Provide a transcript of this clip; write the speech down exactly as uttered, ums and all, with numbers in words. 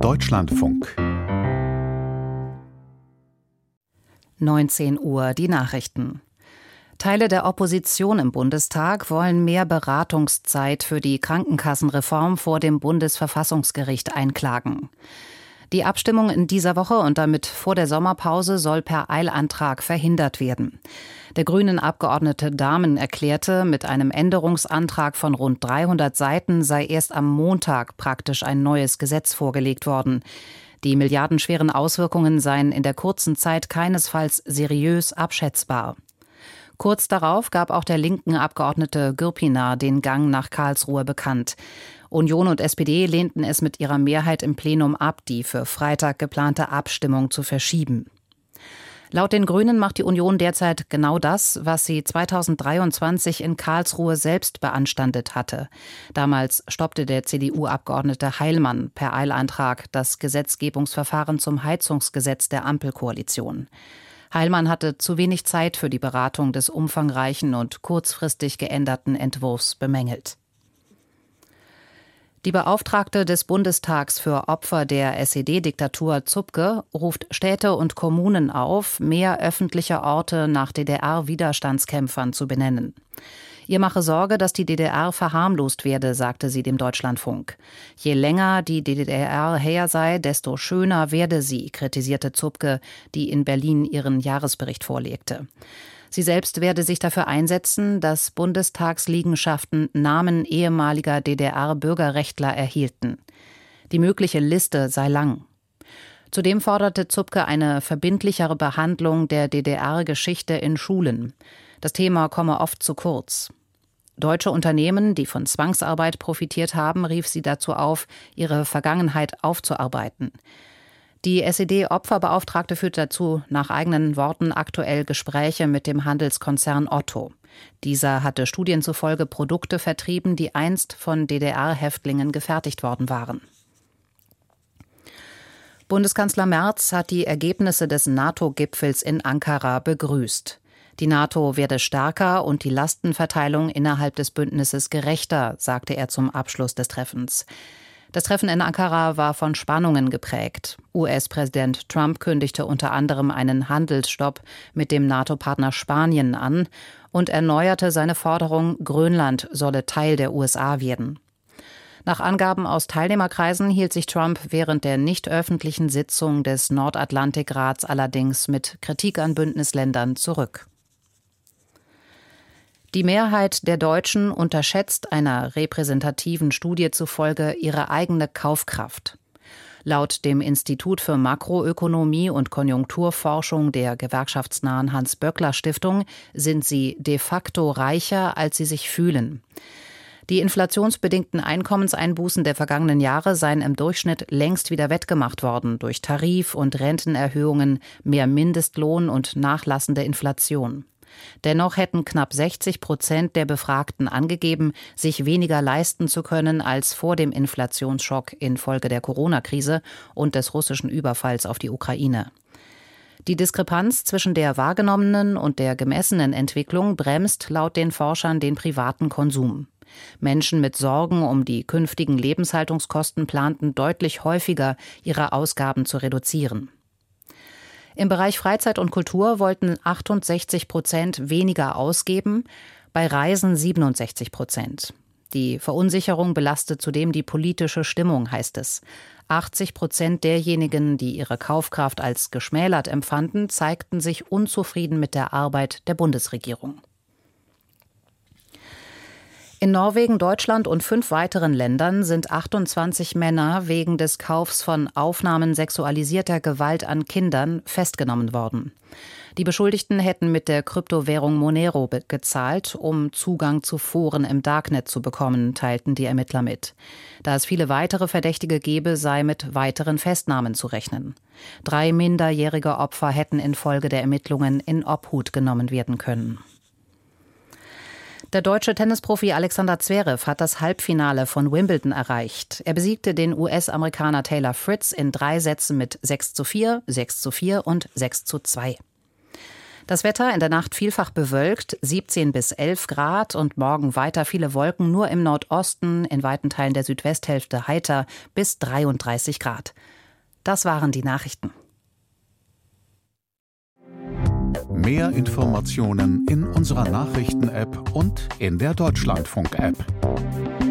Deutschlandfunk. neunzehn Uhr, die Nachrichten. Teile der Opposition im Bundestag wollen mehr Beratungszeit für die Krankenkassenreform vor dem Bundesverfassungsgericht einklagen. Die Abstimmung in dieser Woche und damit vor der Sommerpause soll per Eilantrag verhindert werden. Der Grünen-Abgeordnete Dahmen erklärte, mit einem Änderungsantrag von rund dreihundert Seiten sei erst am Montag praktisch ein neues Gesetz vorgelegt worden. Die milliardenschweren Auswirkungen seien in der kurzen Zeit keinesfalls seriös abschätzbar. Kurz darauf gab auch der linken Abgeordnete Gürpiner den Gang nach Karlsruhe bekannt. Union und S P D lehnten es mit ihrer Mehrheit im Plenum ab, die für Freitag geplante Abstimmung zu verschieben. Laut den Grünen macht die Union derzeit genau das, was sie zweitausenddreiundzwanzig in Karlsruhe selbst beanstandet hatte. Damals stoppte der C D U-Abgeordnete Heilmann per Eilantrag das Gesetzgebungsverfahren zum Heizungsgesetz der Ampelkoalition. Heilmann hatte zu wenig Zeit für die Beratung des umfangreichen und kurzfristig geänderten Entwurfs bemängelt. Die Beauftragte des Bundestags für Opfer der S E D-Diktatur Zupke ruft Städte und Kommunen auf, mehr öffentliche Orte nach D D R-Widerstandskämpfern zu benennen. Ihr mache Sorge, dass die D D R verharmlost werde, sagte sie dem Deutschlandfunk. Je länger die D D R her sei, desto schöner werde sie, kritisierte Zupke, die in Berlin ihren Jahresbericht vorlegte. Sie selbst werde sich dafür einsetzen, dass Bundestagsliegenschaften Namen ehemaliger D D R-Bürgerrechtler erhielten. Die mögliche Liste sei lang. Zudem forderte Zupke eine verbindlichere Behandlung der D D R-Geschichte in Schulen. Das Thema komme oft zu kurz. Deutsche Unternehmen, die von Zwangsarbeit profitiert haben, rief sie dazu auf, ihre Vergangenheit aufzuarbeiten. Die S E D-Opferbeauftragte führt dazu nach eigenen Worten aktuell Gespräche mit dem Handelskonzern Otto. Dieser hatte Studien zufolge Produkte vertrieben, die einst von D D R-Häftlingen gefertigt worden waren. Bundeskanzler Merz hat die Ergebnisse des NATO-Gipfels in Ankara begrüßt. Die NATO werde stärker und die Lastenverteilung innerhalb des Bündnisses gerechter, sagte er zum Abschluss des Treffens. Das Treffen in Ankara war von Spannungen geprägt. U S-Präsident Trump kündigte unter anderem einen Handelsstopp mit dem NATO-Partner Spanien an und erneuerte seine Forderung, Grönland solle Teil der U S A werden. Nach Angaben aus Teilnehmerkreisen hielt sich Trump während der nicht öffentlichen Sitzung des Nordatlantikrats allerdings mit Kritik an Bündnisländern zurück. Die Mehrheit der Deutschen unterschätzt einer repräsentativen Studie zufolge ihre eigene Kaufkraft. Laut dem Institut für Makroökonomie und Konjunkturforschung der gewerkschaftsnahen Hans-Böckler-Stiftung sind sie de facto reicher, als sie sich fühlen. Die inflationsbedingten Einkommenseinbußen der vergangenen Jahre seien im Durchschnitt längst wieder wettgemacht worden durch Tarif- und Rentenerhöhungen, mehr Mindestlohn und nachlassende Inflation. Dennoch hätten knapp sechzig Prozent der Befragten angegeben, sich weniger leisten zu können als vor dem Inflationsschock infolge der Corona-Krise und des russischen Überfalls auf die Ukraine. Die Diskrepanz zwischen der wahrgenommenen und der gemessenen Entwicklung bremst laut den Forschern den privaten Konsum. Menschen mit Sorgen um die künftigen Lebenshaltungskosten planten deutlich häufiger, ihre Ausgaben zu reduzieren. Im Bereich Freizeit und Kultur wollten achtundsechzig Prozent weniger ausgeben, bei Reisen siebenundsechzig Prozent. Die Verunsicherung belastet zudem die politische Stimmung, heißt es. achtzig Prozent derjenigen, die ihre Kaufkraft als geschmälert empfanden, zeigten sich unzufrieden mit der Arbeit der Bundesregierung. In Norwegen, Deutschland und fünf weiteren Ländern sind achtundzwanzig Männer wegen des Kaufs von Aufnahmen sexualisierter Gewalt an Kindern festgenommen worden. Die Beschuldigten hätten mit der Kryptowährung Monero gezahlt, um Zugang zu Foren im Darknet zu bekommen, teilten die Ermittler mit. Da es viele weitere Verdächtige gebe, sei mit weiteren Festnahmen zu rechnen. Drei minderjährige Opfer hätten infolge der Ermittlungen in Obhut genommen werden können. Der deutsche Tennisprofi Alexander Zverev hat das Halbfinale von Wimbledon erreicht. Er besiegte den U S-Amerikaner Taylor Fritz in drei Sätzen mit sechs zu vier, sechs zu vier und sechs zu zwei. Das Wetter in der Nacht vielfach bewölkt, siebzehn bis elf Grad und morgen weiter viele Wolken, nur im Nordosten, in weiten Teilen der Südwesthälfte heiter bis dreiunddreißig Grad. Das waren die Nachrichten. Mehr Informationen in unserer Nachrichten-App und in der Deutschlandfunk-App.